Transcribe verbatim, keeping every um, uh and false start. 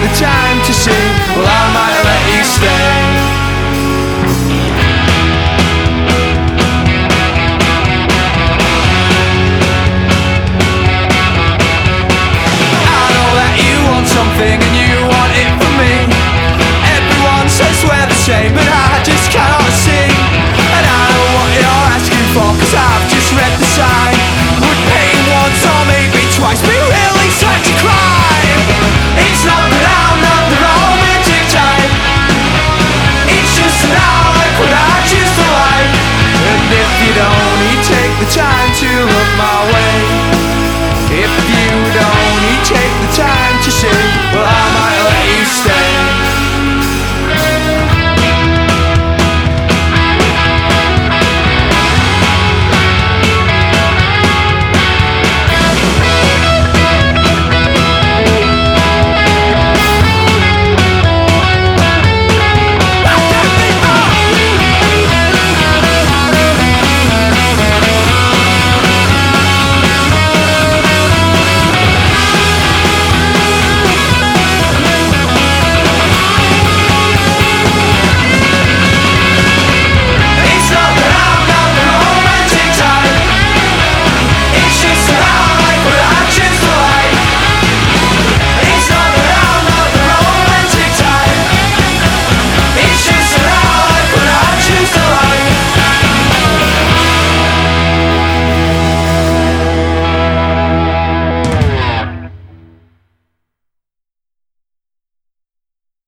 the time to see. Well, I might let you stay. I know that you want something and you want it from me. Everyone says we're the same, but